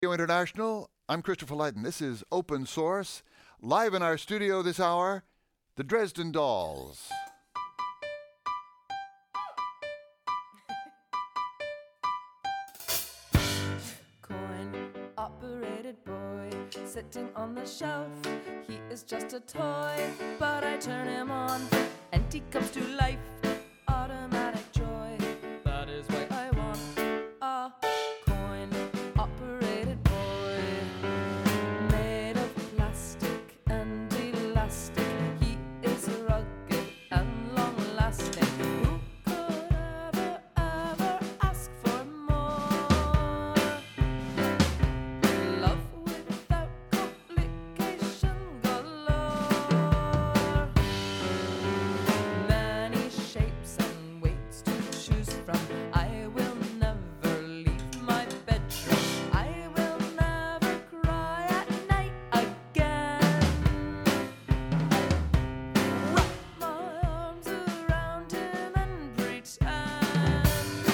Radio International. I'm Christopher Lighton. This is Open Source. Live in our studio this hour, the Dresden Dolls. Coin-operated boy sitting on the shelf. He is just a toy, but I turn him on and he comes to life. Automatic joy. That is why I want a coin-operated boy, made of plastic and elastic. He is rugged and long-lasting. Who could ever ask for more? Love without complication galore. Many shapes and weights to choose from. I will never leave my bedroom. I will never cry at night again. Wrap my arms around him and pretend.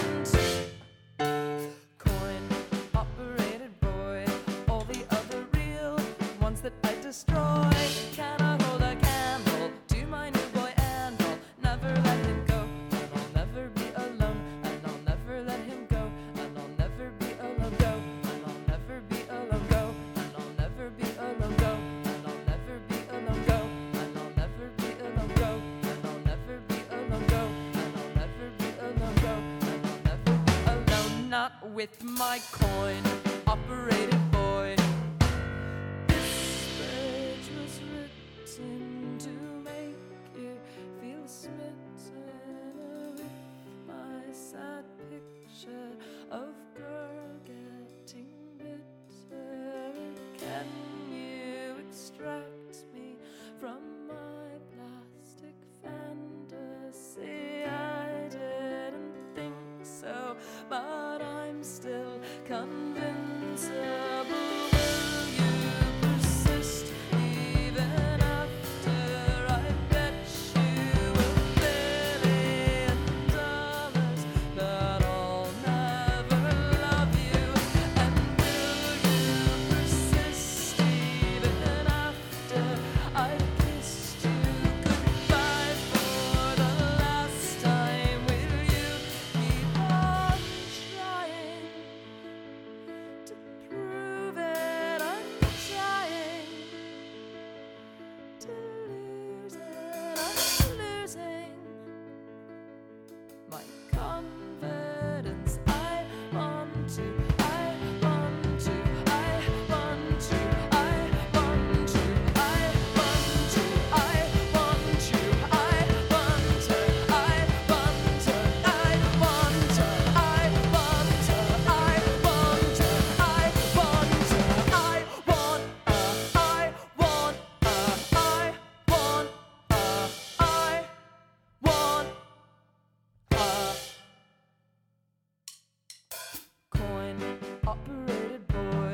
Coin-operated boy, all the other real ones that I destroy. Can I hold a candle to my new boy, and I'll never let him go, and I'll never be alone, and I'll never let him go, and I'll never be alone, go, and I'll never be alone, go, and I'll never be alone, go, and I'll never be alone, go, and I'll never be alone, go, and I'll never be alone, go, and I'll never be alone, go, and I'll never be alone, not with my coin-operated boy. This page was written to make you feel smitten with my sad picture of girl getting bitter. Can you extract me from my plastic fantasy? I didn't think so, but I'm still convincible. Will you persist even after I bet you $1 billion that I'll never love you? And will you persist even after I've kissed you goodbye for the last time? Will you keep on trying to prove it? I'm trying to lose it. I'm losing my confidence. I want to, I want to, I want to, I want to, I want to, I want to, I want to, I want to, I want to, I want to, I want to, I want to, I want, I want, coin-operated boy.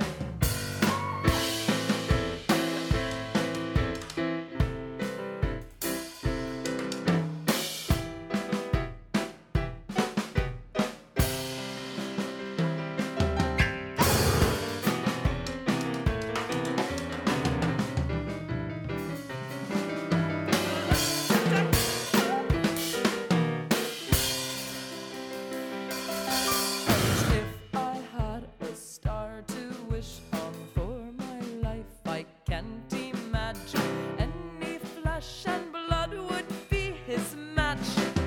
If I had a star to wish on for my life, I can't imagine any flesh and blood would be his match.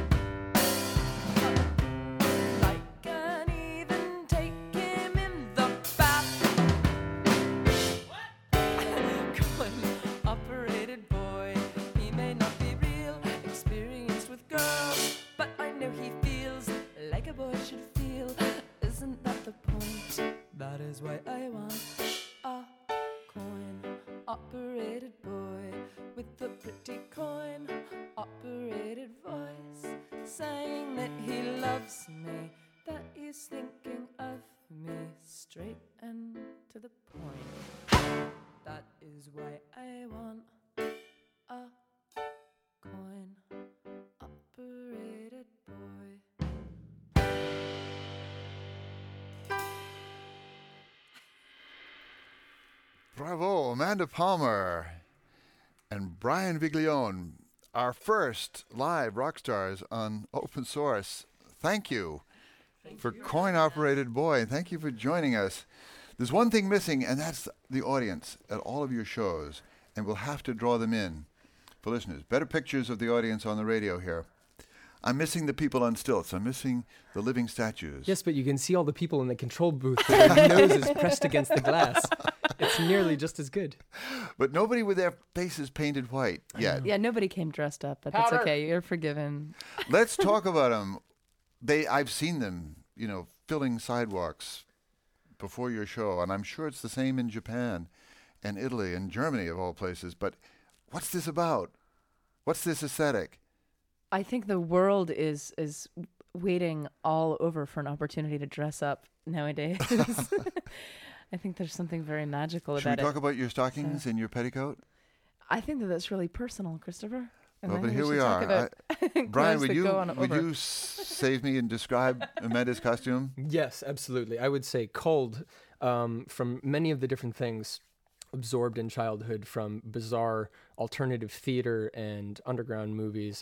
I can even take him in the bath. Coin-operated boy, he may not be real experienced with girls, but I know he feels like a boy should feel. Isn't that the point? That is why I want a coin-operated boy with a pretty coin-operated voice, saying that he loves me, that he's thinking of me, straight and to the point. That is why I want a coin-operated boy. Bravo, Amanda Palmer and Brian Viglione, our first live rock stars on Open Source. Thank you for Coin-Operated Boy. Thank you for joining us. There's one thing missing, and that's the audience at all of your shows, and we'll have to draw them in for listeners. Better pictures of the audience on the radio here. I'm missing the people on stilts. I'm missing the living statues. Yes, but you can see all the people in the control booth with their noses pressed against the glass. It's nearly just as good. But nobody with their faces painted white yet. Yeah, nobody came dressed up, but that's okay. You're forgiven. Let's talk about them. I've seen them, filling sidewalks before your show, and I'm sure it's the same in Japan and Italy and Germany of all places. But what's this about? What's this aesthetic? I think the world is waiting all over for an opportunity to dress up nowadays. I think there's something very magical Should about we it. talk about your stockings and your petticoat? I think that's really personal, Christopher. And Well, I but think here we should talk are. about Brian, clothes would that go on over. you save me and describe Amanda's costume? Yes, absolutely. I would say culled from many of the different things absorbed in childhood, from bizarre alternative theater and underground movies,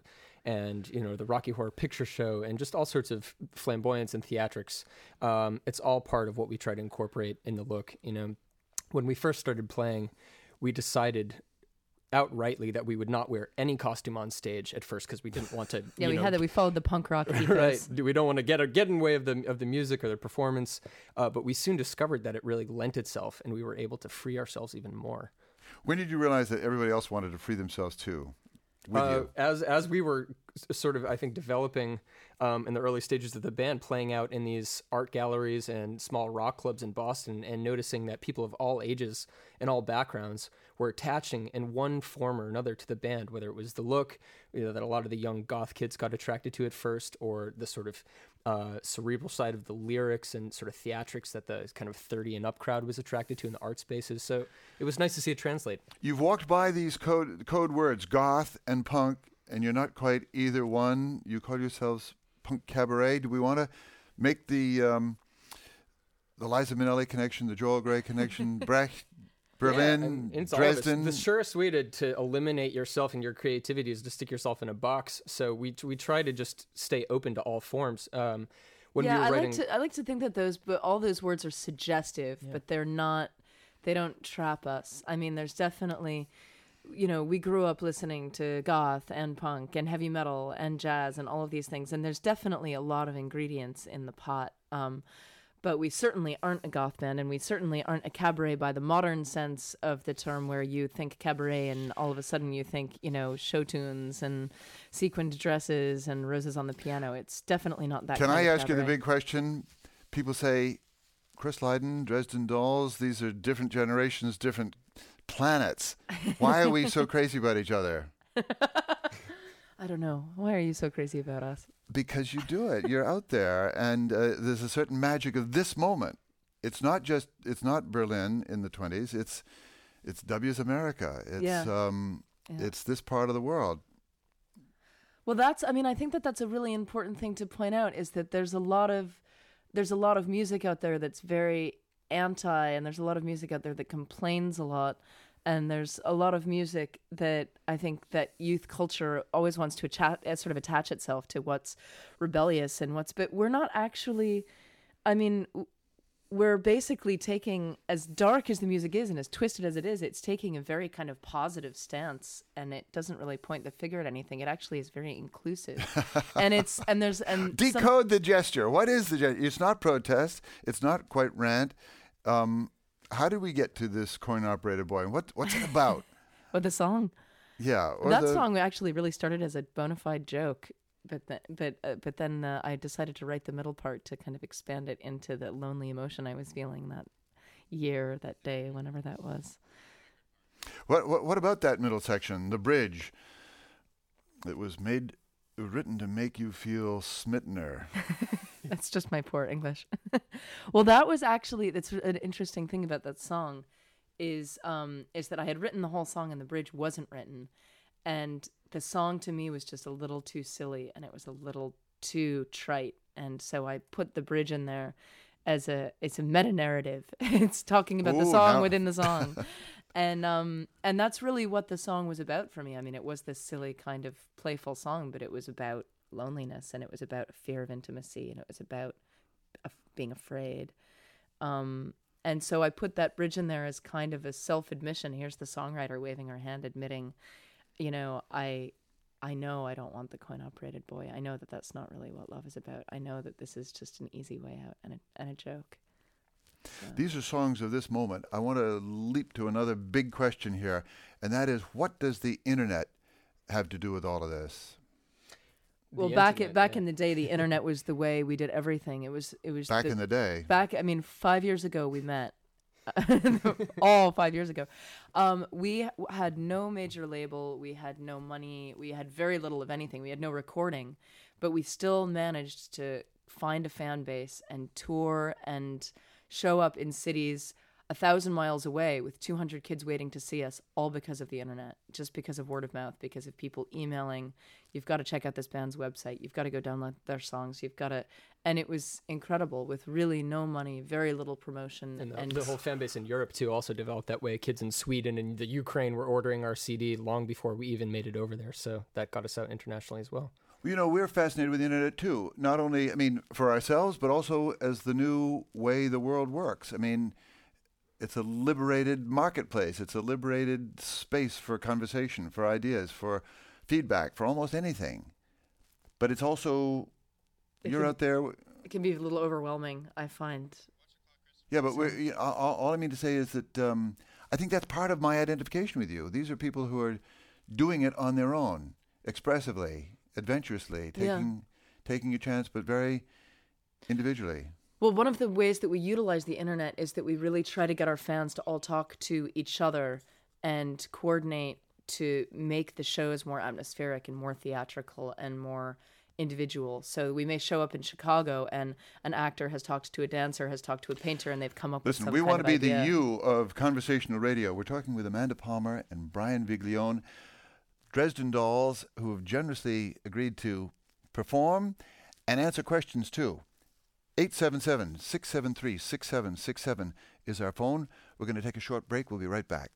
and the Rocky Horror Picture Show, and just all sorts of flamboyance and theatrics. It's all part of what we try to incorporate in the look. When we first started playing, we decided outrightly that we would not wear any costume on stage at first, because we didn't want to. Yeah, we followed the punk rock ethos. Right. We don't want to get in the way of the music or the performance. But we soon discovered that it really lent itself, and we were able to free ourselves even more. When did you realize that everybody else wanted to free themselves too? With you? As we were sort of, I think, developing in the early stages of the band, playing out in these art galleries and small rock clubs in Boston, and noticing that people of all ages and all backgrounds were attaching in one form or another to the band, whether it was the look, that a lot of the young goth kids got attracted to at first, or the sort of cerebral side of the lyrics and sort of theatrics that the kind of 30 and up crowd was attracted to in the art spaces. So it was nice to see it translate. You've walked by these code words, goth and punk, and you're not quite either one. You call yourselves Punk Cabaret. Do we want to make the Liza Minnelli connection, the Joel Grey connection, Brecht, Berlin, it's all of us. Dresden? The surest way to eliminate yourself and your creativity is to stick yourself in a box. So we try to just stay open to all forms. When we were writing, I like to think that all those words are suggestive, but they're not. They don't trap us. I mean, there's definitely, we grew up listening to goth and punk and heavy metal and jazz and all of these things, and there's definitely a lot of ingredients in the pot. But we certainly aren't a goth band, and we certainly aren't a cabaret by the modern sense of the term, where you think cabaret and all of a sudden you think, show tunes and sequined dresses and roses on the piano. It's definitely not that Can kind I of ask you the cabaret. big question? People say, Chris Lydon, Dresden Dolls, these are different generations, different planets. Why are we so crazy about each other? I don't know. Why are you so crazy about us? Because you do it. You're out there, and there's a certain magic of this moment. It's not Berlin in the 20s. It's W's America. It's this part of the world. Well, I think that's a really important thing to point out, is that there's a lot of music out there that's very anti, and there's a lot of music out there that complains a lot. And there's a lot of music that I think that youth culture always wants to attach itself to what's rebellious and but we're not actually, we're basically taking, as dark as the music is and as twisted as it is, it's taking a very kind of positive stance, and it doesn't really point the finger at anything. It actually is very inclusive. Decode the gesture. What is the gesture? It's not protest. It's not quite rant. How did we get to this Coin-Operated Boy? What's it about? Or the song. Yeah. That song actually really started as a bona fide joke, but then I decided to write the middle part to kind of expand it into the lonely emotion I was feeling that year, that day, whenever that was. What about that middle section, the bridge? It was written to make you feel smittener. That's just my poor English. Well, that's an interesting thing about that song is that I had written the whole song and the bridge wasn't written. And the song to me was just a little too silly, and it was a little too trite. And so I put the bridge in there, as it's a meta narrative. It's talking about the Ooh, song now- within the song. And that's really what the song was about for me. I mean, it was this silly kind of playful song, but it was about loneliness, and it was about fear of intimacy, and it was about being afraid. And so I put that bridge in there as kind of a self-admission. Here's the songwriter waving her hand, admitting, you know, I know I don't want the coin-operated boy. I know that that's not really what love is about. I know that this is just an easy way out and a joke. These are songs of this moment. I want to leap to another big question here, and that is, what does the internet have to do with all of this? Well, The back internet, in the day, the internet was the way we did everything. It was Back in the day. I mean, 5 years ago we met. All 5 years ago. We had no major label. We had no money. We had very little of anything. We had no recording, but we still managed to find a fan base and tour and show up in cities 1,000 miles away with 200 kids waiting to see us, all because of the internet, just because of word of mouth, because of people emailing. You've got to check out this band's website. You've got to go download their songs. You've got to, and it was incredible with really no money, very little promotion. And the whole fan base in Europe, too, also developed that way. Kids in Sweden and the Ukraine were ordering our CD long before we even made it over there. So that got us out internationally as well. You know, we're fascinated with the internet too. Not only, I mean, for ourselves, but also as the new way the world works. I mean, it's a liberated marketplace. It's a liberated space for conversation, for ideas, for feedback, for almost anything. But it's also, you're out there. It can be a little overwhelming, I find. Yeah, but all I mean to say is that I think that's part of my identification with you. These are people who are doing it on their own, expressively, adventurously, taking a chance, but very individually. Well, one of the ways that we utilize the internet is that we really try to get our fans to all talk to each other and coordinate to make the shows more atmospheric and more theatrical and more individual. So we may show up in Chicago and an actor has talked to a dancer, has talked to a painter, and they've come up with some Listen, we kind want of to be idea. the you of conversational radio. We're talking with Amanda Palmer and Brian Viglione, Dresden Dolls, who have generously agreed to perform and answer questions too. 877-673-6767 is our phone. We're going to take a short break. We'll be right back.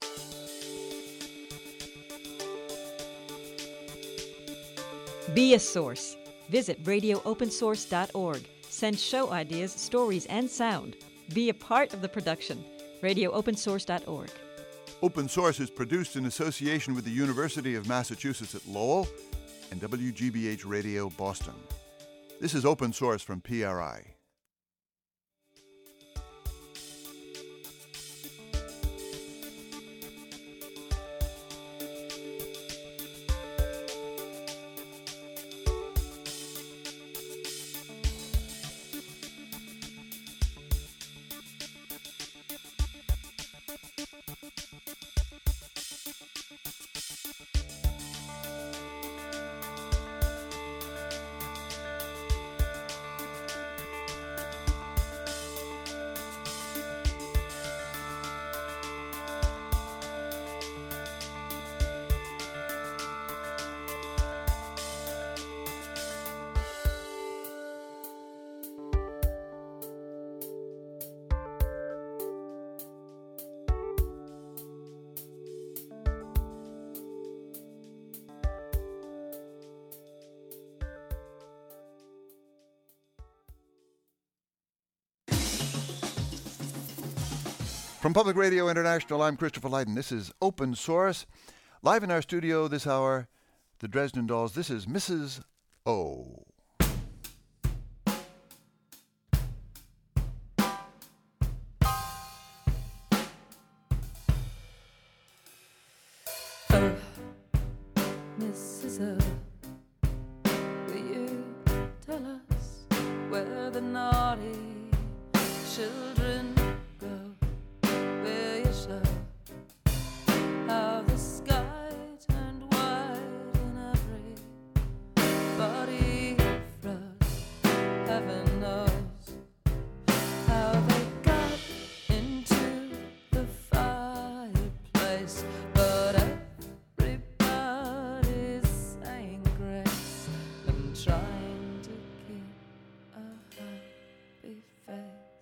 Be a source. Visit radioopensource.org. Send show ideas, stories, and sound. Be a part of the production. radioopensource.org. Open Source is produced in association with the University of Massachusetts at Lowell and WGBH Radio Boston. This is Open Source from PRI. From Public Radio International, I'm Christopher Lydon. This is Open Source. Live in our studio this hour, the Dresden Dolls. This is Mrs. O. Oh, Mrs. O, will you tell us where the naughty children go? Will you show how the sky turned white and everybody froze? Heaven knows how they got into the fireplace, but everybody's saying grace and trying to keep a happy face.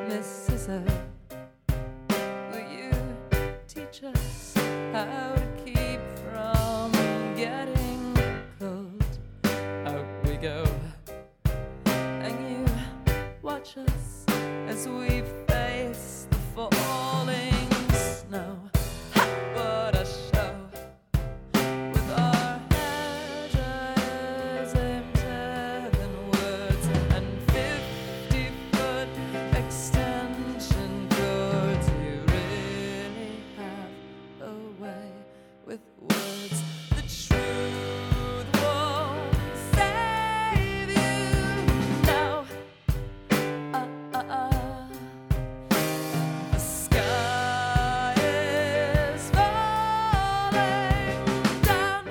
Mrs. O, will you teach us how to keep from getting cold? Out we go, and you watch us as we face the falling snow. Ha! What a show! With our hedges aimed heavenwards and 50-foot extension cords, you really have a way with words. The truth won't save you now. The sky is falling down.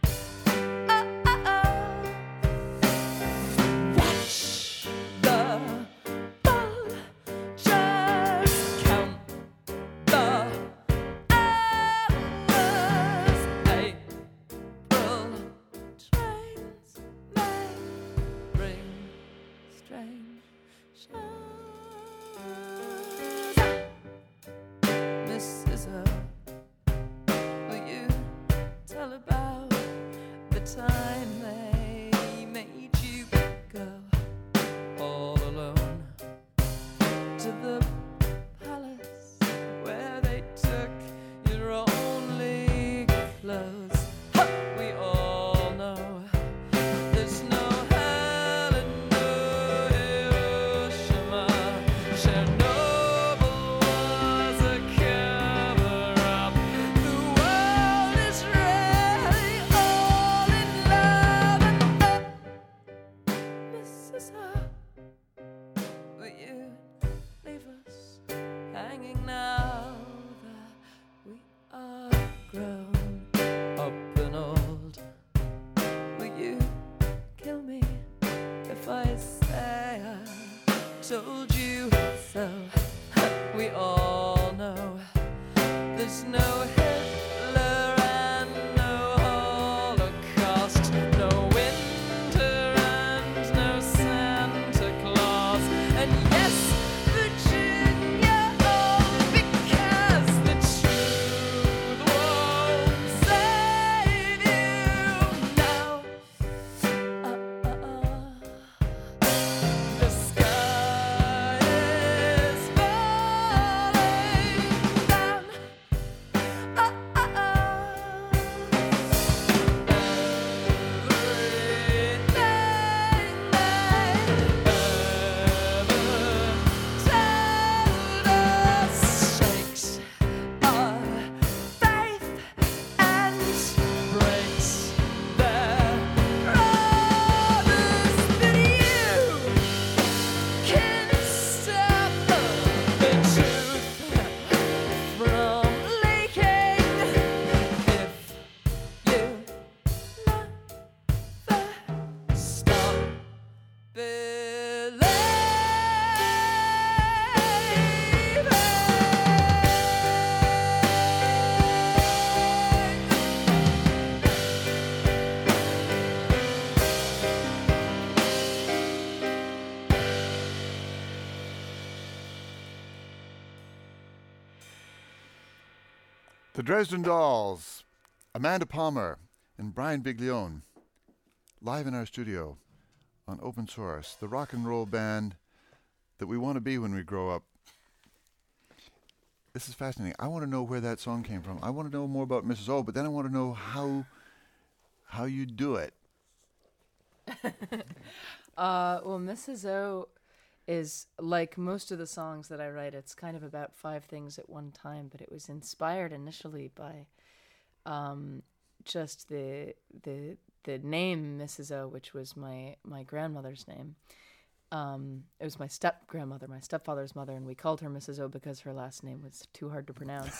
Watch the vultures count the hours. April trains may bring strange showers. Mrs. O, will you tell about the time they made you go all alone to the palace where they took your only clothes? Ha! We all know there's no hell and no Hiroshima. Chernobyl was a cover-up. The world is really all in love. Mrs. O, will you leave us hanging now that we are grown up and old? Will you kill me if I say I told you so? We all know there's no Hitler and no Holocaust, no winter and no Santa Claus. And yes, Virginia, oh, because the truth won't save you now. The sky is falling down. The Dresden Dolls, Amanda Palmer and Brian Biglione, live in our studio on Open Source, the rock and roll band that we want to be when we grow up. This is fascinating. I want to know where that song came from. I want to know more about Mrs. O, but then I want to know how you do it. Well, Mrs. O is like most of the songs that I write. It's kind of about 5 things at one time, but it was inspired initially by just the name Mrs. O, which was my grandmother's name. It was my step-grandmother, my stepfather's mother, and we called her Mrs. O because her last name was too hard to pronounce.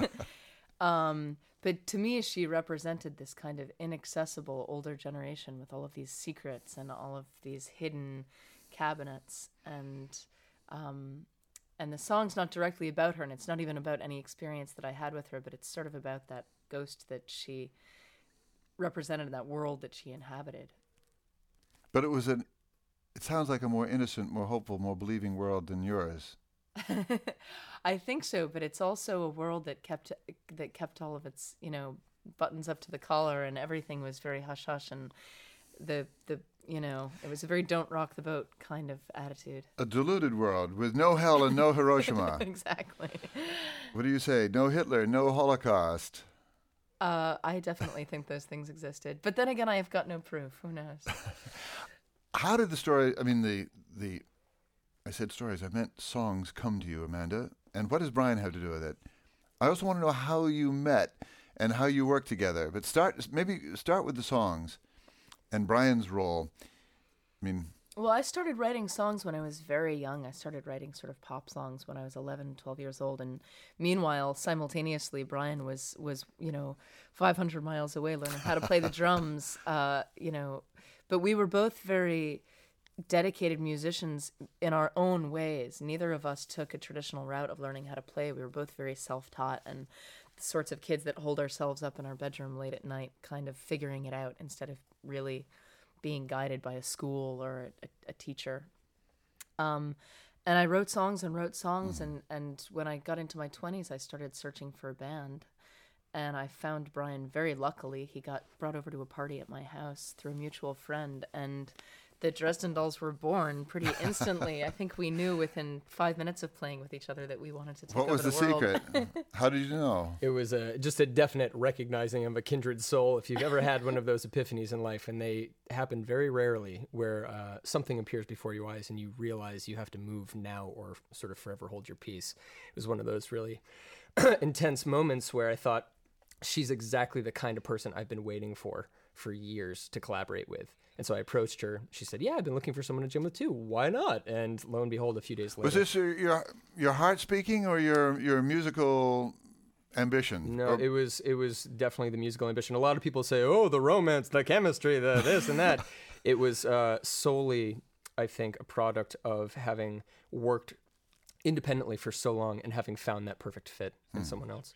But to me, she represented this kind of inaccessible older generation with all of these secrets and all of these hidden cabinets. And the song's not directly about her, and it's not even about any experience that I had with her, but it's sort of about that ghost that she represented, that world that she inhabited. But it sounds like a more innocent, more hopeful, more believing world than yours. I think so, but it's also a world that kept all of its, buttons up to the collar, and everything was very hush hush, and the it was a very don't rock the boat kind of attitude. A deluded world with no hell and no Hiroshima. Exactly. What do you say? No Hitler, no Holocaust. I definitely think those things existed, but then again, I have got no proof. Who knows? How did the story? I mean, the I said stories. I meant songs come to you, Amanda. And what does Brian have to do with it? I also want to know how you met and how you worked together. But start with the songs and Brian's role. I mean, well, I started writing songs when I was very young. I started writing sort of pop songs when I was 11, 12 years old. And meanwhile, simultaneously, Brian was 500 miles away learning how to play the drums, But we were both very dedicated musicians in our own ways. Neither of us took a traditional route of learning how to play. We were both very self-taught and the sorts of kids that hold ourselves up in our bedroom late at night, kind of figuring it out instead of really being guided by a school or a teacher. And I wrote songs, and when I got into my 20s, I started searching for a band. And I found Brian very luckily. He got brought over to a party at my house through a mutual friend, and the Dresden Dolls were born pretty instantly. I think we knew within 5 minutes of playing with each other that we wanted to take over the world. What was the secret? How did you know? It was just a definite recognizing of a kindred soul. If you've ever had one of those epiphanies in life, and they happen very rarely, where something appears before your eyes and you realize you have to move now or sort of forever hold your peace. It was one of those really intense moments where I thought, she's exactly the kind of person I've been waiting for years to collaborate with. And so I approached her. She said, "Yeah, I've been looking for someone to jam with too. Why not?" And lo and behold, a few days later. Was this your heart speaking or your musical ambition? No, it was definitely the musical ambition. A lot of people say, "Oh, the romance, the chemistry, the this and that." It was solely, I think, a product of having worked independently for so long and having found that perfect fit in someone else.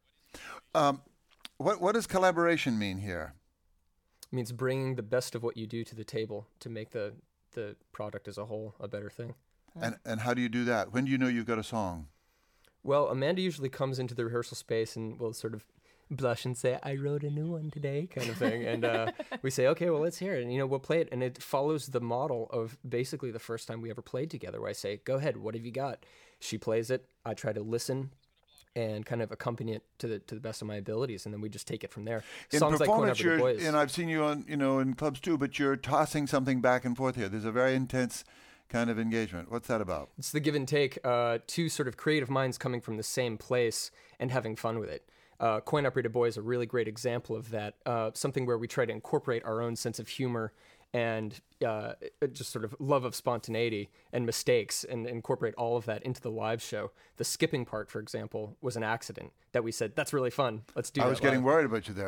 What does collaboration mean here? It means bringing the best of what you do to the table to make the product as a whole a better thing. And how do you do that? When do you know you've got a song? Well, Amanda usually comes into the rehearsal space and will sort of blush and say, "I wrote a new one today," kind of thing. And we say, "Okay, well, let's hear it." And, we'll play it. And it follows the model of basically the first time we ever played together, where I say, "Go ahead, what have you got?" She plays it. I try to listen and kind of accompany it to the best of my abilities, and then we just take it from there. In Songs like performance, Coin Operated Boys. and I've seen you on, in clubs too, but you're tossing something back and forth here. There's a very intense kind of engagement. What's that about? It's the give and take, two sort of creative minds coming from the same place and having fun with it. Coin Operated Boy is a really great example of that, something where we try to incorporate our own sense of humor and just sort of love of spontaneity and mistakes and incorporate all of that into the live show. The skipping part, for example, was an accident that we said, "That's really fun. Let's do that." I was getting worried about you there.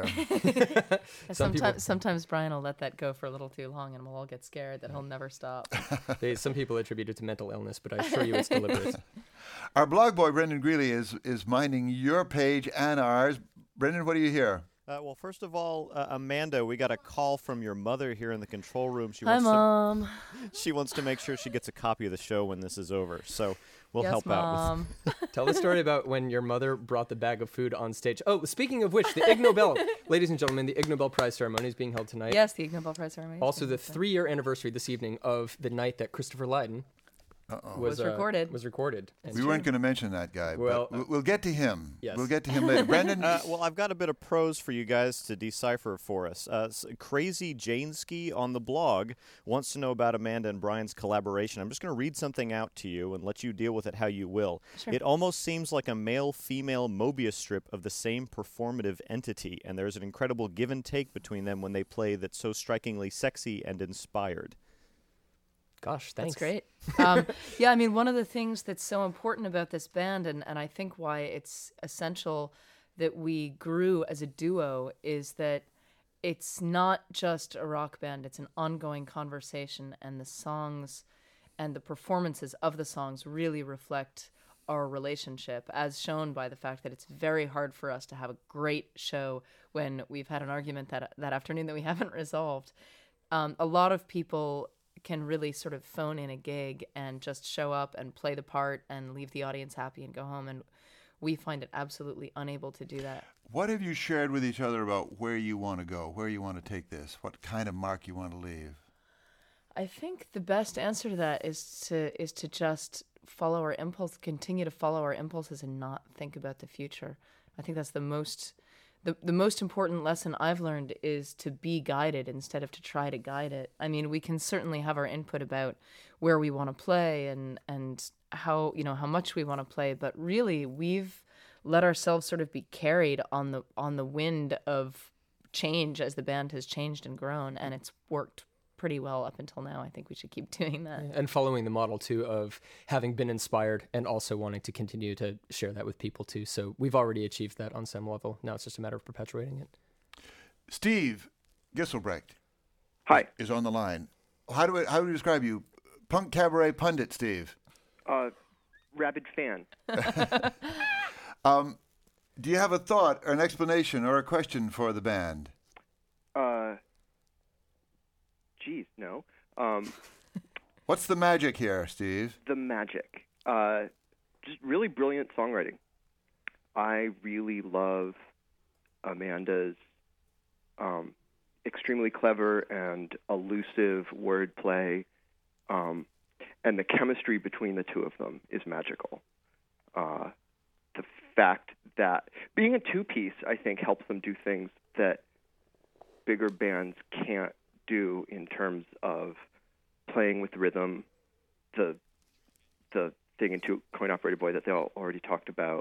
Sometimes Brian will let that go for a little too long, and we'll all get scared that he'll never stop. Some people attribute it to mental illness, but I assure you it's deliberate. Our blog boy, Brendan Greeley, is minding your page and ours. Brendan, what do you hear? Well, first of all, Amanda, we got a call from your mother here in the control room. Hi, Mom. She wants to make sure she gets a copy of the show when this is over. So we'll Yes, help Mom. out with. Tell the story about when your mother brought the bag of food on stage. Oh, speaking of which, the Ig Nobel, ladies and gentlemen, the Ig Nobel Prize ceremony is being held tonight. Yes, the Ig Nobel Prize ceremony. Also, the 3-year anniversary this evening of the night that Christopher Lydon was recorded. Was recorded. And We weren't going to mention that guy, Well, but we'll get to him. yes. We'll get to him later. Brendan, Well, I've got a bit of prose for you guys to decipher for us. Crazy Janeski on the blog wants to know about Amanda and Brian's collaboration. I'm just going to read something out to you and let you deal with it how you will. Sure. It almost seems like a male-female Mobius strip of the same performative entity, and there's an incredible give and take between them when they play that's so strikingly sexy and inspired. Gosh, thanks. That's great. Yeah, I mean, one of the things that's so important about this band, and I think why it's essential that we grew as a duo, is that it's not just a rock band, it's an ongoing conversation, and the songs and the performances of the songs really reflect our relationship, as shown by the fact that it's very hard for us to have a great show when we've had an argument that afternoon that we haven't resolved. A lot of people can really sort of phone in a gig and just show up and play the part and leave the audience happy and go home. And we find it absolutely unable to do that. What have you shared with each other about where you want to go, where you want to take this, what kind of mark you want to leave? I think the best answer to that is to just follow our impulse, continue to follow our impulses, and not think about the future. I think that's the most important lesson I've learned, is to be guided instead of to try to guide it. I mean, we can certainly have our input about where we want to play and how much we want to play, but really we've let ourselves sort of be carried on the wind of change as the band has changed and grown, and it's worked pretty well up until now. I think we should keep doing that. And following the model, too, of having been inspired and also wanting to continue to share that with people, too. So we've already achieved that on some level. Now it's just a matter of perpetuating it. Steve Gisselbrecht. Hi. Is on the line. How do you describe you? Punk cabaret pundit, Steve. Rabid fan. Do you have a thought or an explanation or a question for the band? Geez, no. What's the magic here, Steve? The magic. Just really brilliant songwriting. I really love Amanda's extremely clever and elusive wordplay, and the chemistry between the two of them is magical. The fact that being a two-piece, I think, helps them do things that bigger bands can't do in terms of playing with rhythm, the thing into Coin-Operated Boy that they all already talked about,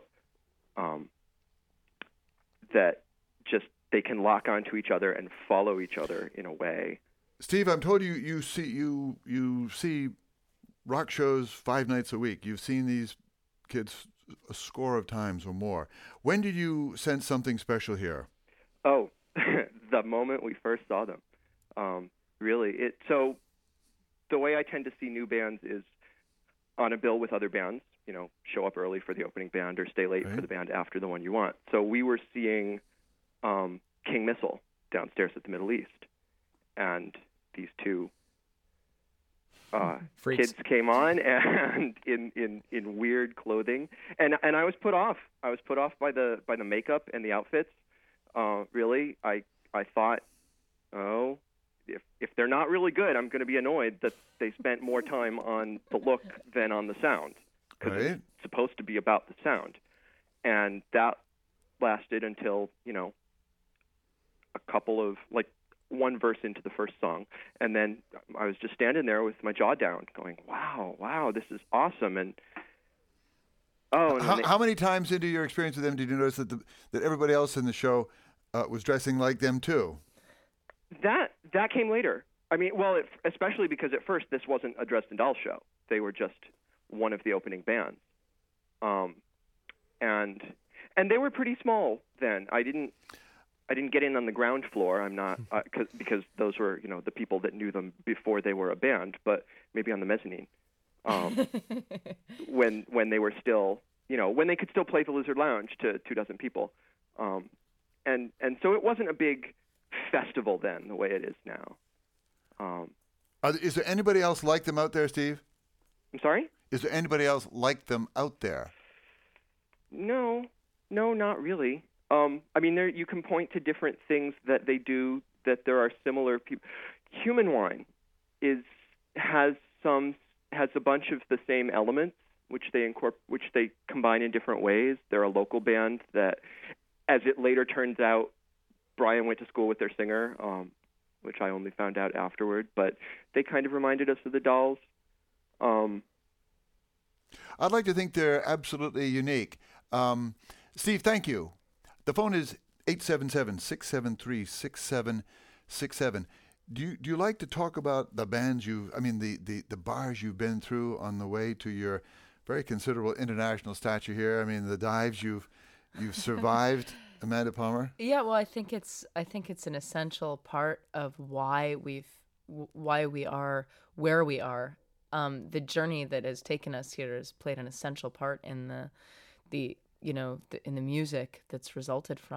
that just they can lock onto each other and follow each other in a way. Steve, I'm told you see rock shows 5 nights a week. You've seen these kids a score of times or more. When did you sense something special here? Oh, the moment we first saw them. Really, so the way I tend to see new bands is on a bill with other bands. Show up early for the opening band or stay late for the band after the one you want. So we were seeing King Missile downstairs at the Middle East, and these two kids came on and in weird clothing, and I was put off. I was put off by the makeup and the outfits. Really, I thought, oh, if they're not really good, I'm going to be annoyed that they spent more time on the look than on the sound, because it's supposed to be about the sound. And that lasted until, a couple of, one verse into the first song. And then I was just standing there with my jaw down going, wow, this is awesome. And how many times into your experience with them did you notice that everybody else in the show was dressing like them too? That came later. I mean, especially because at first this wasn't a Dresden Dolls show. They were just one of the opening bands, and they were pretty small then. I didn't get in on the ground floor. I'm not because those were the people that knew them before they were a band, but maybe on the mezzanine when they were still when they could still play the Lizard Lounge to 24 people, and so it wasn't a big festival then the way it is now. Is there anybody else like them out there, Steve? I'm sorry? Is there anybody else like them out there? No, not really. I mean, you can point to different things that they do that there are similar people. Human Wine has a bunch of the same elements, which they combine in different ways. They're a local band that, as it later turns out, Brian went to school with their singer, which I only found out afterward. But they kind of reminded us of the Dolls. I'd like to think they're absolutely unique. Steve, thank you. The phone is 877-673-6767. Do you like to talk about the bands the bars you've been through on the way to your very considerable international stature here? I mean, the dives you've survived, Amanda Palmer? Yeah, well, I think it's an essential part of why we are where we are. The journey that has taken us here has played an essential part in the music that's resulted from it.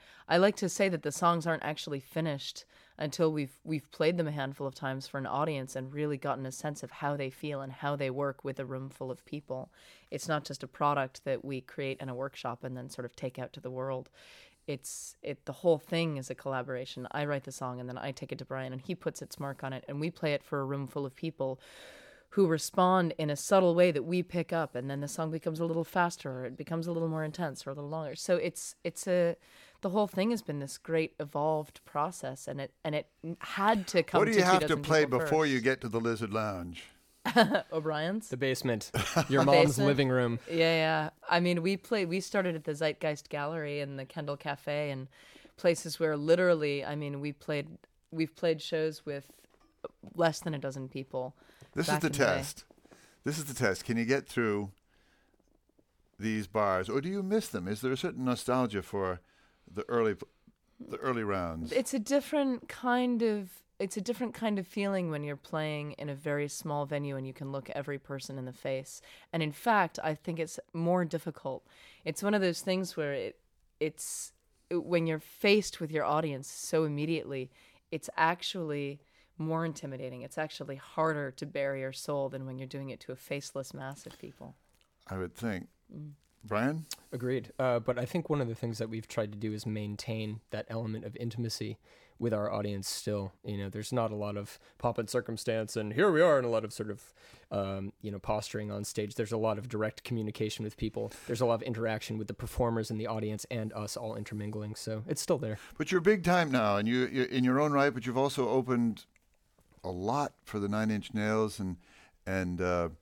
I like to say that the songs aren't actually finished until we've played them a handful of times for an audience and really gotten a sense of how they feel and how they work with a room full of people. It's not just a product that we create in a workshop and then sort of take out to the world. The whole thing is a collaboration. I write the song and then I take it to Brian and he puts its mark on it, and we play it for a room full of people who respond in a subtle way that we pick up, and then the song becomes a little faster, or it becomes a little more intense, or a little longer. So the whole thing has been this great evolved process, and it had to come. What do to you 2 have to dozen play people before you first. get to the Lizard Lounge? O'Brien's? The basement, your mom's basement? living room. Yeah. I mean, we started at the Zeitgeist Gallery and the Kendall Cafe and places where literally, I mean, we've played shows with less than a dozen people. This is back the in the day. test. This is the test. Can you get through these bars, or do you miss them? Is there a certain nostalgia for the early rounds? It's a different kind of feeling when you're playing in a very small venue and you can look every person in the face. And in fact, I think it's more difficult. It's one of those things where when you're faced with your audience so immediately, it's actually more intimidating. It's actually harder to bare your soul than when you're doing it to a faceless mass of people. I would think. Brian? Agreed. But I think one of the things that we've tried to do is maintain that element of intimacy with our audience still. There's not a lot of pomp and circumstance, and here we are, and a lot of sort of, posturing on stage. There's a lot of direct communication with people. There's a lot of interaction with the performers and the audience and us all intermingling. So it's still there. But you're big time now, and you're in your own right, but you've also opened a lot for the Nine Inch Nails and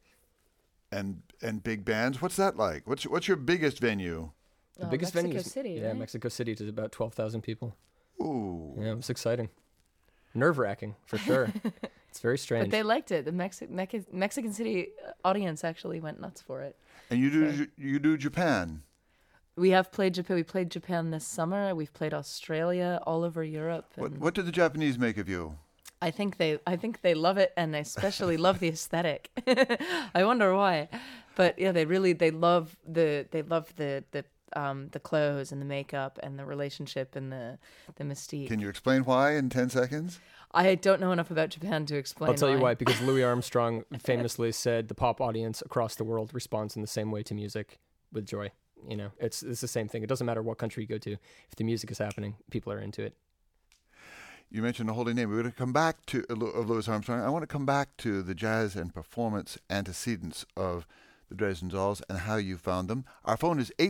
big bands. What's that like? What's your biggest venue? The biggest Mexico venue, City, yeah, right? Mexico City is about 12,000 people. Ooh. Yeah, it was exciting, nerve-wracking for sure. It's very strange. But they liked it. The Mexican City audience actually went nuts for it. And you do Japan. We have played Japan. We played Japan this summer. We've played Australia, all over Europe. And What did the Japanese make of you? I think they love it, and they especially love the aesthetic. I wonder why, but yeah, they love the clothes and the makeup and the relationship and the mystique. Can you explain why in 10 seconds? I don't know enough about Japan to explain. I'll tell you why, because Louis Armstrong famously said the pop audience across the world responds in the same way to music, with joy. It's the same thing. It doesn't matter what country you go to. If the music is happening, people are into it. You mentioned the Holy Name. We're going to come back to Louis Armstrong. I want to come back to the jazz and performance antecedents of the Dresden Dolls and how you found them. Our phone is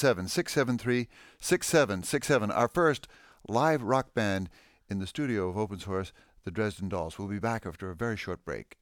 877-673-6767. Our first live rock band in the studio of Open Source, the Dresden Dolls. We'll be back after a very short break.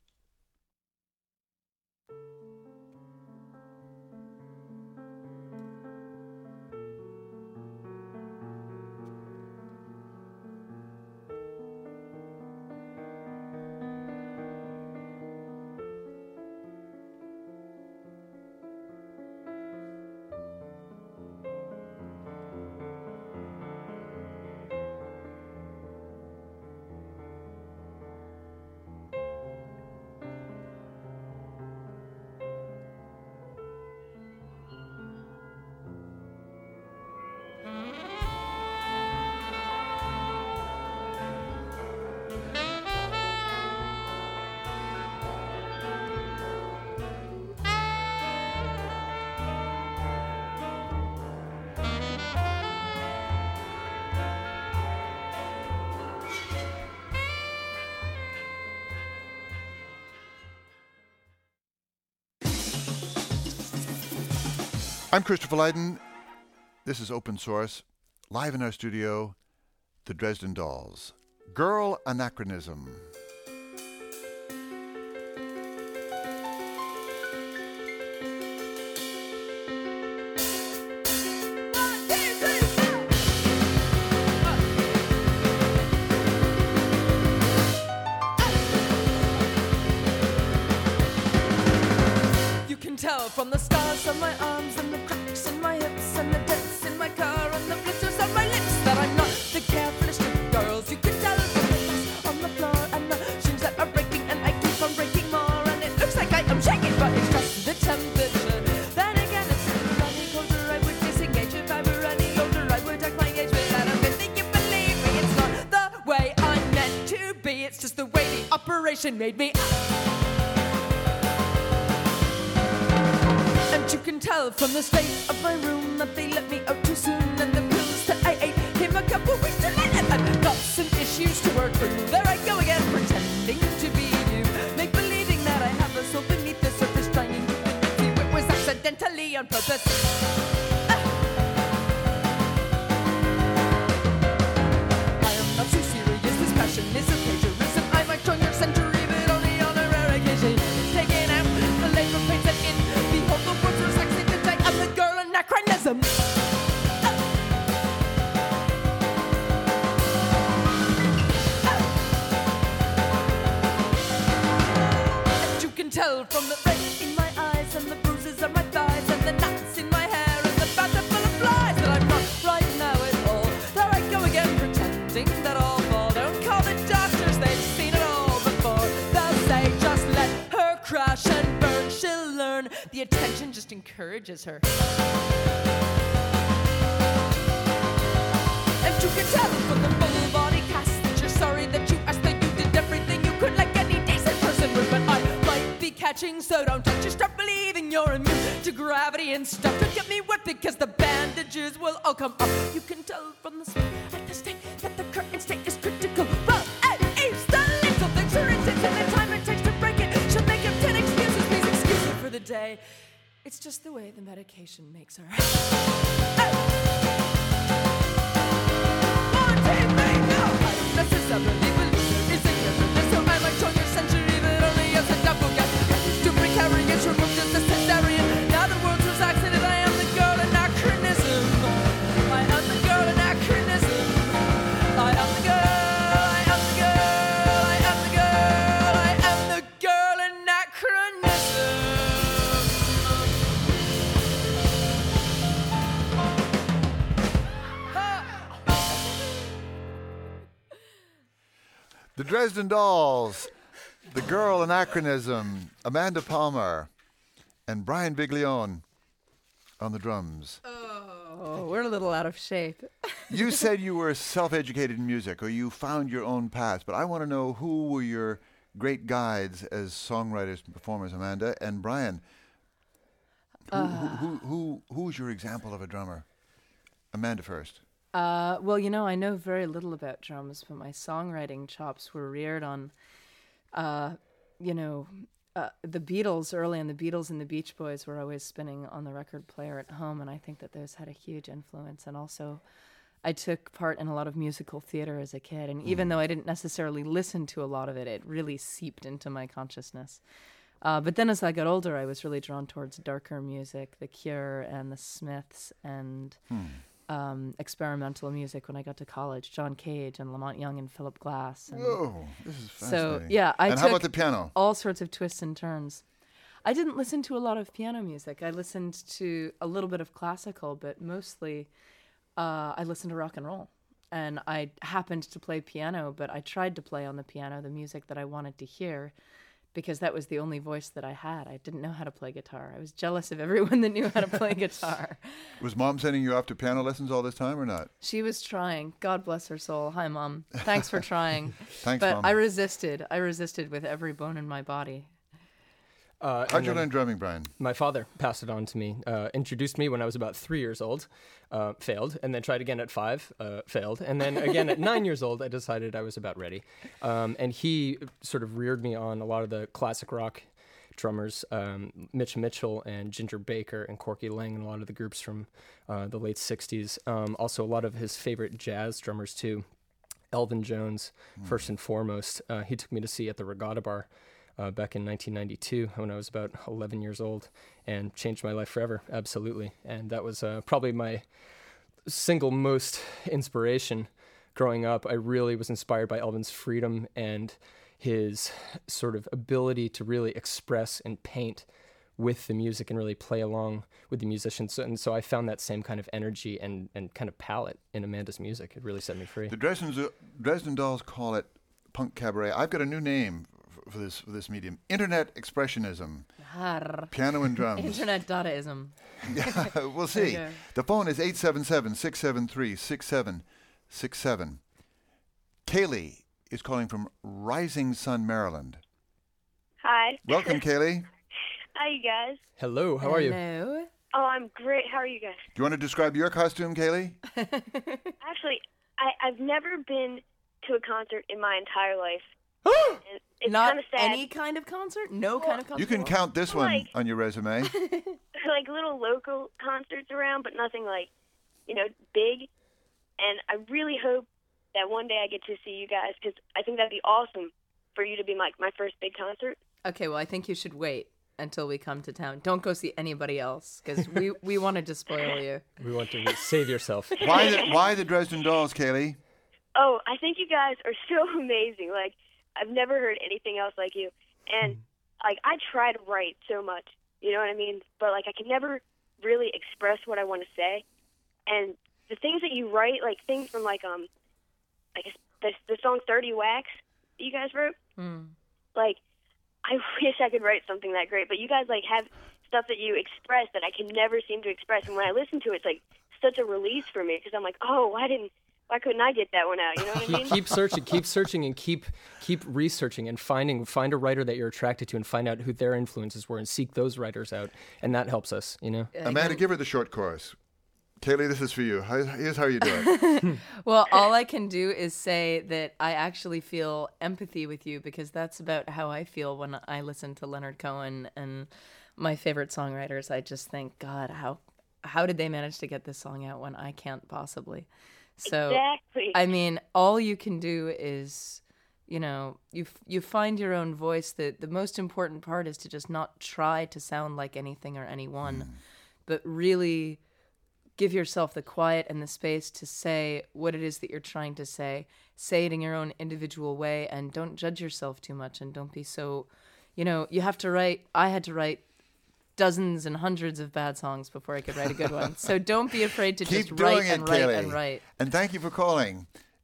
I'm Christopher Lydon. This is Open Source. Live in our studio, the Dresden Dolls. Girl Anachronism. You can tell from the scars on my arms and the cracks in my hips and the dents in my car and the blisters on my lips that I'm not the carefulest of girls. You can tell from the dust on the floor and the shoes that are breaking and I keep on breaking more and it looks like I am shaking, but it's just the temperature. Then again, it's any colder I would disengage if I were any older. I would act my age without desperation made me. And you can tell from the state of my room that they let me out too soon. And the pills that I ate came a couple weeks too late. And I've got some issues to work through. There I go again, pretending to be you. Make believing that I have a soul beneath the surface, trying to convince you it was accidentally on purpose. I am not so serious, this passion is a plagiarism. I might join your century, but only on a rare occasion. Taking out the labor painted in. Behold the words are sexy today. I'm the girl anachronism. And you can tell from the red in my eyes and the bruises on my thighs and the knots in my hair and the bath full of flies that I'm not right now at all. There I go again, pretending that all fall. Don't call the doctors, they've seen it all before. They'll say, just let her crash and burn. She'll learn. The attention just encourages her. And you can tell from the full body cast that you're sorry that you asked, that you did everything you could like any decent person would. But I might be catching, so don't touch. You start believing you're immune to gravity and stuff. Don't get me wet because the bandages will all come off. You can tell from the state at the state that the current state is critical. Well, at ease, the little things are intense and the time it takes to break it. She'll make him 10 excuses, please excuse me for the day. It's just the way the medication makes her. One, two, three, go! I don't necessarily believe there is a cure for this, so I might join your century, but only as a double gap. I used to precarious, removed as a cesarean. Now the world's was accident, I am the girl anachronism. I am the girl anachronism. I am the girl, I am the girl, I am the girl, I am the girl anachronism. The Dresden Dolls, The Girl Anachronism, Amanda Palmer, and Brian Viglione on the drums. Oh, we're a little out of shape. You said you were self-educated in music, or you found your own path, but I want to know who were your great guides as songwriters and performers, Amanda and Brian. Who's your example of a drummer? Amanda first. Well, you know, I know very little about drums, but my songwriting chops were reared on, the Beatles early, and the Beatles and the Beach Boys were always spinning on the record player at home, and I think that those had a huge influence. And also, I took part in a lot of musical theater as a kid, and even though I didn't necessarily listen to a lot of it, it really seeped into my consciousness. But then as I got older, I was really drawn towards darker music, The Cure and the Smiths, and experimental music when I got to college, John Cage and Lamont Young and Philip Glass. And Whoa, this is fascinating. so, yeah, I and took how about the piano? all sorts of twists and turns. I didn't listen to a lot of piano music. I listened to a little bit of classical, but mostly I listened to rock and roll. And I happened to play piano, but I tried to play on the piano the music that I wanted to hear, because that was the only voice that I had. I didn't know how to play guitar. I was jealous of everyone that knew how to play guitar. Was Mom sending you off to piano lessons all this time or not? She was trying. God bless her soul. Hi, Mom. Thanks for trying. Thanks, but Mom. I resisted. I resisted with every bone in my body. How'd you learn drumming, Brian? My father passed it on to me, introduced me when I was about 3 years old, failed, and then tried again at 5, failed, and then again at 9 years old, I decided I was about ready. And he sort of reared me on a lot of the classic rock drummers, Mitch Mitchell and Ginger Baker and Corky Lang, and a lot of the groups from the late 60s. Also a lot of his favorite jazz drummers too, Elvin Jones, first and foremost. He took me to see at the Regatta Bar back in 1992 when I was about 11 years old, and changed my life forever, absolutely. And that was probably my single most inspiration growing up. I really was inspired by Elvin's freedom and his sort of ability to really express and paint with the music and really play along with the musicians. And so I found that same kind of energy and kind of palette in Amanda's music. It really set me free. The Dresden Dolls call it punk cabaret. I've got a new name for this medium: Internet Expressionism. Piano and drums. Internet Dadaism. Yeah, we'll see. Okay. The phone is 877-673-6767. Kaylee is calling from Rising Sun, Maryland. Hi. Welcome, Kaylee. Hi, you guys. Hello, how are you? Hello. Oh, I'm great. How are you guys? Do you want to describe your costume, Kaylee? Actually, I've never been to a concert in my entire life. And it's Not kind of sad. any kind of concert? No kind of concert? You can count this one Like- on your resume. Like little local concerts around, but nothing like, big. And I really hope that one day I get to see you guys, because I think that'd be awesome for you to be like my first big concert. Okay, well, I think you should wait until we come to town. Don't go see anybody else, because we wanted to spoil you. We want to save yourself. Why the Dresden Dolls, Kaylee? Oh, I think you guys are so amazing. Like, I've never heard anything else like you. And, like, I try to write so much, you know what I mean? But, like, I can never really express what I want to say. And the things that you write, like, things from, like I guess the song 30 Wax that you guys wrote, like, I wish I could write something that great. But you guys, like, have stuff that you express that I can never seem to express. And when I listen to it, it's, like, such a release for me, because I'm like, oh, why couldn't I get that one out? You know what I mean? Keep searching, and keep researching and find a writer that you're attracted to and find out who their influences were and seek those writers out, and that helps us, Amanda, give her the short chorus. Kaylee, this is for you. Here's how you do it. Well, all I can do is say that I actually feel empathy with you, because that's about how I feel when I listen to Leonard Cohen and my favorite songwriters. I just think, God, how did they manage to get this song out when I can't possibly? So, Exactly. I mean, all you can do is, you find your own voice. The most important part is to just not try to sound like anything or anyone, but really give yourself the quiet and the space to say what it is that you're trying to say. Say it in your own individual way, and don't judge yourself too much, and don't be so, you have to write. I had to write dozens and hundreds of bad songs before I could write a good one. So don't be afraid to Keep just doing write it, and write Kaylee. and write. And thank you for calling.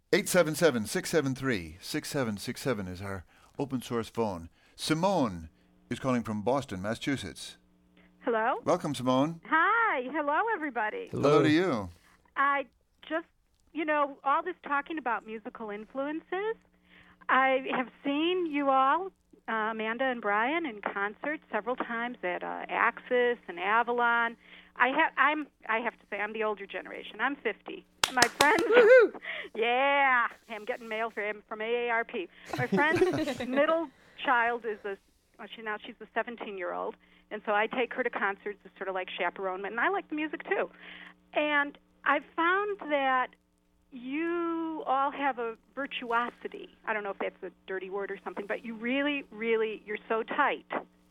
877-673-6767 is our open source phone. Simone is calling from Boston, Massachusetts. Hello? Welcome, Simone. Hi. Hello, everybody. Hello to you. I just, all this talking about musical influences, I have seen you all, Amanda and Brian, in concert several times at Axis and Avalon. I have to say, I'm the older generation. I'm 50. My friends, yeah, I'm getting mail from AARP. My friend's middle child is she's a 17-year-old, and so I take her to concerts as sort of like chaperonement, and I like the music too. And I found that you all have a virtuosity. I don't know if that's a dirty word or something, but you really, really, you're so tight.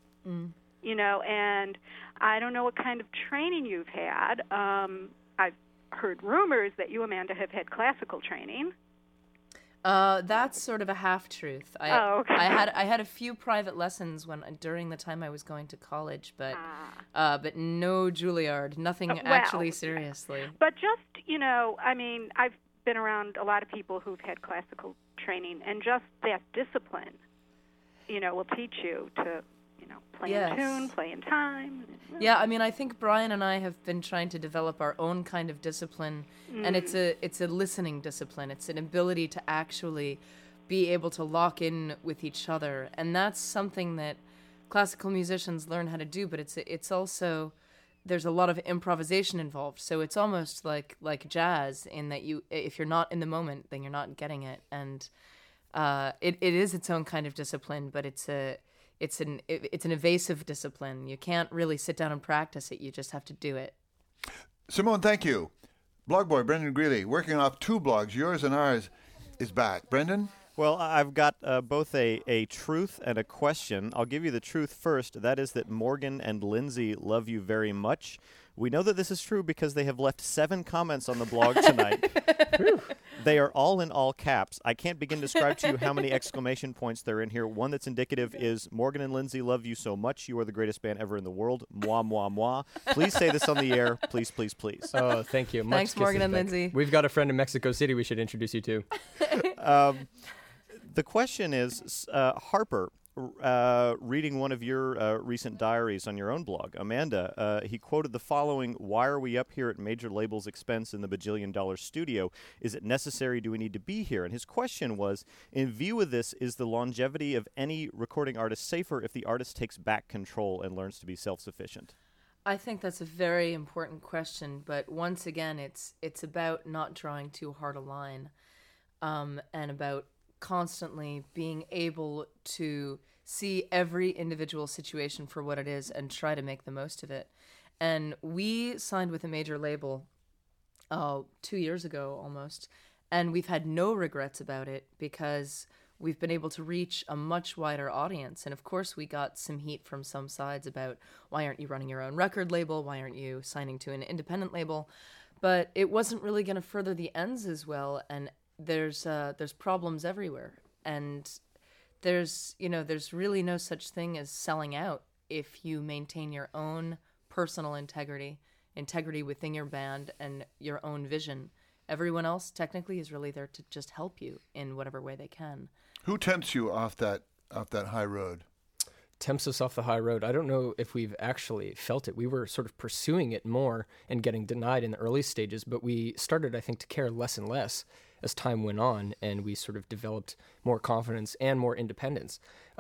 And I don't know what kind of training you've had. I've heard rumors that you, Amanda, have had classical training. That's sort of a half-truth. Okay. I had a few private lessons during the time I was going to college, but no Juilliard, nothing actually seriously. But just, I've been around a lot of people who've had classical training, and just that discipline, will teach you to, play in tune, play in time. Yeah, I think Brian and I have been trying to develop our own kind of discipline, and it's a listening discipline. It's an ability to actually be able to lock in with each other, and that's something that classical musicians learn how to do. But it's also, there's a lot of improvisation involved, so it's almost like jazz in that if you're not in the moment, then you're not getting it, and it is its own kind of discipline, but it's an evasive discipline. You can't really sit down and practice it. You just have to do it. Simone, thank you. Blog boy Brendan Greeley, working off two blogs, yours and ours, is back. Brendan? Well, I've got both a truth and a question. I'll give you the truth first. That is that Morgan and Lindsay love you very much. We know that this is true because they have left 7 comments on the blog tonight. They are all in all caps. I can't begin to describe to you how many exclamation points there are in here. One that's indicative is, Morgan and Lindsay love you so much. You are the greatest band ever in the world. Moi, moi, moi. Please say this on the air. Please, please, please. Oh, thank you. Much Thanks, Morgan and kisses back. Lindsay. We've got a friend in Mexico City we should introduce you to. The question is, Harper, reading one of your recent diaries on your own blog, Amanda, he quoted the following: "Why are we up here at major labels' expense in the bajillion-dollar studio? Is it necessary? Do we need to be here?" And his question was, in view of this, is the longevity of any recording artist safer if the artist takes back control and learns to be self-sufficient? I think that's a very important question, but once again, it's about not drawing too hard a line, and about constantly being able to see every individual situation for what it is and try to make the most of it. And we signed with a major label 2 years ago almost, and we've had no regrets about it because we've been able to reach a much wider audience. And of course, we got some heat from some sides about, why aren't you running your own record label? Why aren't you signing to an independent label? But it wasn't really going to further the ends as well. And there's problems everywhere. And there's really no such thing as selling out if you maintain your own personal integrity within your band and your own vision. Everyone else technically is really there to just help you in whatever way they can. Who tempts you off that high road? Tempts us off the high road. I don't know if we've actually felt it. We were sort of pursuing it more and getting denied in the early stages, but we started, I think, to care less and less as time went on, and we sort of developed more confidence and more independence.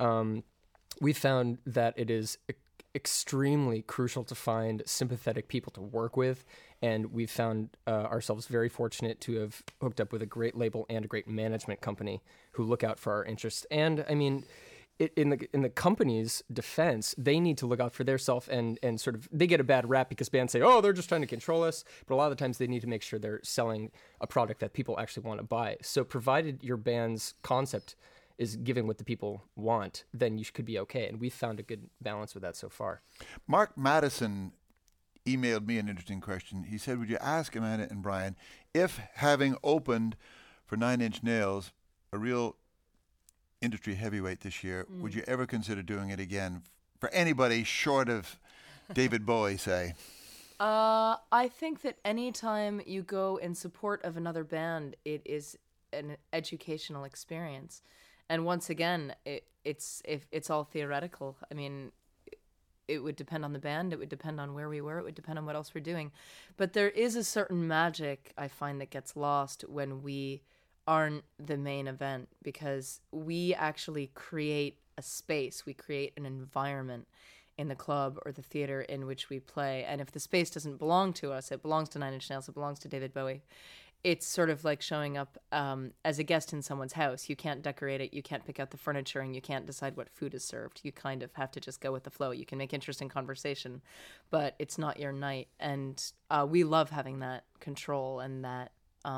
We found that it is extremely crucial to find sympathetic people to work with, and we've found ourselves very fortunate to have hooked up with a great label and a great management company who look out for our interests. And I mean, in the company's defense, they need to look out for their self, and sort of, they get a bad rap because bands say, oh, they're just trying to control us. But a lot of the times they need to make sure they're selling a product that people actually want to buy. So provided your band's concept is giving what the people want, then you could be okay. And we've found a good balance with that so far. Mark Madison emailed me an interesting question. He said, would you ask Amanda and Brian if, having opened for Nine Inch Nails, a real industry heavyweight this year, would you ever consider doing it again for anybody short of David Bowie, say? I think that anytime you go in support of another band, it is an educational experience. And once again, it's all theoretical. I mean, it would depend on the band. It would depend on where we were. It would depend on what else we're doing. But there is a certain magic, I find, that gets lost when we aren't the main event, because we actually create a space. We create an environment in the club or the theater in which we play. And if the space doesn't belong to us, it belongs to Nine Inch Nails, it belongs to David Bowie. It's sort of like showing up as a guest in someone's house. You can't decorate it, you can't pick out the furniture, and you can't decide what food is served. You kind of have to just go with the flow. You can make interesting conversation, but it's not your night. And we love having that control and that,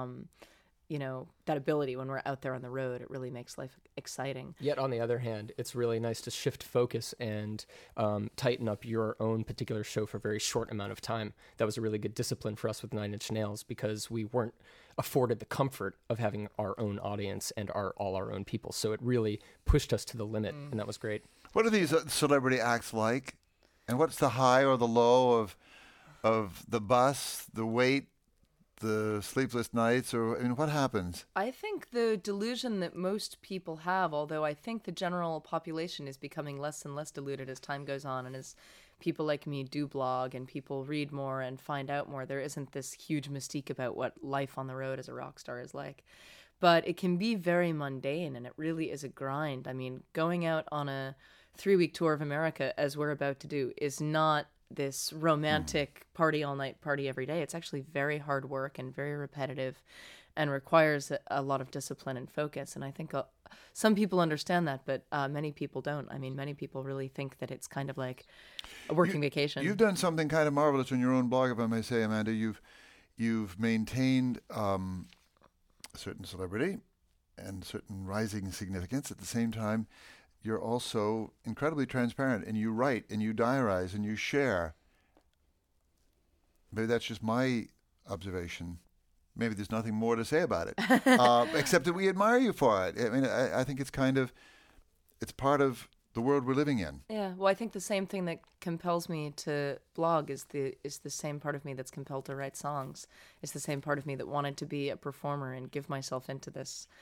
that ability when we're out there on the road. It really makes life exciting. Yet on the other hand, it's really nice to shift focus and tighten up your own particular show for a very short amount of time. That was a really good discipline for us with Nine Inch Nails, because we weren't afforded the comfort of having our own audience and all our own people. So it really pushed us to the limit, and that was great. What are these celebrity acts like? And what's the high or the low of the bus, the wait, the sleepless nights, or what happens? I think the delusion that most people have, although I think the general population is becoming less and less deluded as time goes on, and as people like me do blog and people read more and find out more, there isn't this huge mystique about what life on the road as a rock star is like. But it can be very mundane, and it really is a grind. I mean, going out on a 3-week tour of America, as we're about to do, is not this romantic party all night, party every day. It's actually very hard work and very repetitive and requires a lot of discipline and focus. And I think some people understand that, but many people don't. I mean, many people really think that it's kind of like a working vacation. You've done something kind of marvelous on your own blog, if I may say, Amanda. You've maintained a certain celebrity and certain rising significance. At the same time, you're also incredibly transparent, and you write and you diarize and you share. Maybe that's just my observation. Maybe there's nothing more to say about it, except that we admire you for it. I mean, I think it's it's part of the world we're living in. Yeah, well, I think the same thing that compels me to blog is the same part of me that's compelled to write songs. It's the same part of me that wanted to be a performer and give myself into this.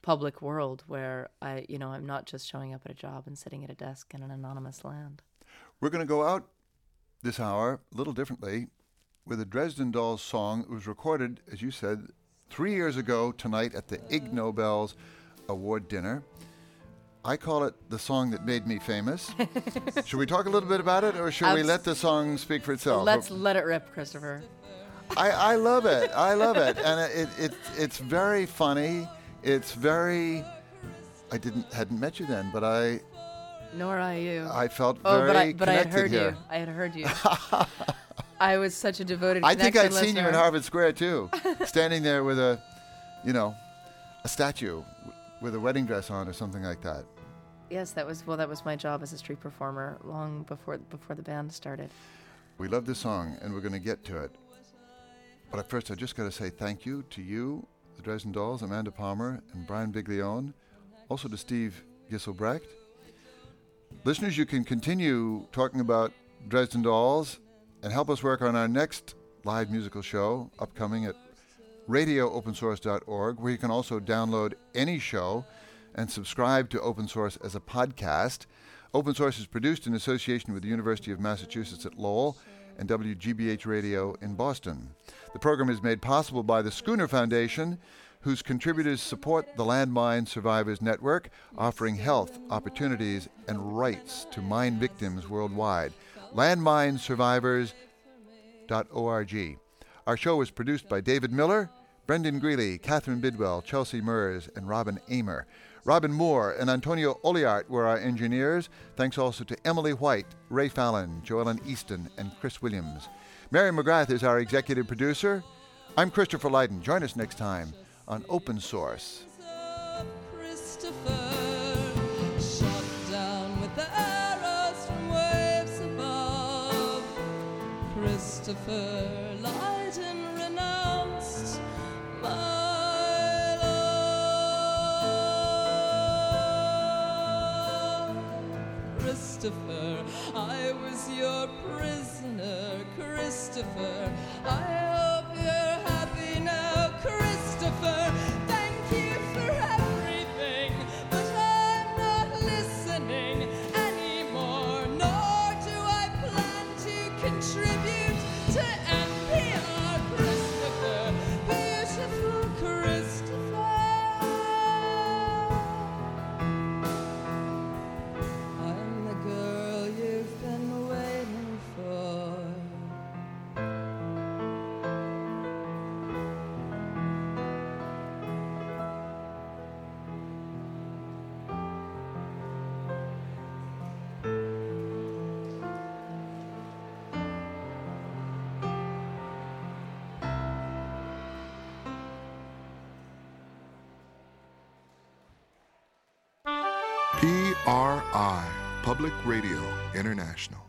public world where I'm not just showing up at a job and sitting at a desk in an anonymous land. We're going to go out this hour a little differently with a Dresden Dolls song that was recorded, as you said, 3 years ago tonight at the Ig Nobel's award dinner. I call it the song that made me famous. Should we talk a little bit about it, or should we let the song speak for itself? Let's let it rip, Christopher. I love it. I love it. And it's very funny. It's very... hadn't met you then, but Nor I you. I felt very but I had heard here. you. I had heard you. I was such a devoted I think Connection I'd seen you in listener. Harvard Square too, standing there with a statue with a wedding dress on or something like that. Yes, that was my job as a street performer long before the band started. We love this song, and we're going to get to it. But at first, I just got to say thank you to you, the Dresden Dolls, Amanda Palmer, and Brian Biglione, also to Steve Gisselbrecht. Listeners, you can continue talking about Dresden Dolls and help us work on our next live musical show upcoming at radioopensource.org, where you can also download any show and subscribe to Open Source as a podcast. Open Source is produced in association with the University of Massachusetts at Lowell and WGBH Radio in Boston. The program is made possible by the Schooner Foundation, whose contributors support the Landmine Survivors Network, offering health, opportunities, and rights to mine victims worldwide. Landminesurvivors.org. Our show is produced by David Miller, Brendan Greeley, Catherine Bidwell, Chelsea Mers, and Robin Amer. Robin Moore and Antonio Oliart were our engineers. Thanks also to Emily White, Ray Fallon, Joellen Easton, and Chris Williams. Mary McGrath is our executive producer. I'm Christopher Lydon. Join us next time on Open Source. Christopher, shot down with the arrows from waves above. Christopher Lydon renounced my love. Christopher, I was your prisoner. Christopher, I hope you're happy now. Christopher, thank you for everything, but I'm not listening anymore, nor do I plan to contribute to NPR. Christopher, beautiful Christopher, I'm the girl you've been waiting for. PRI, Public Radio International.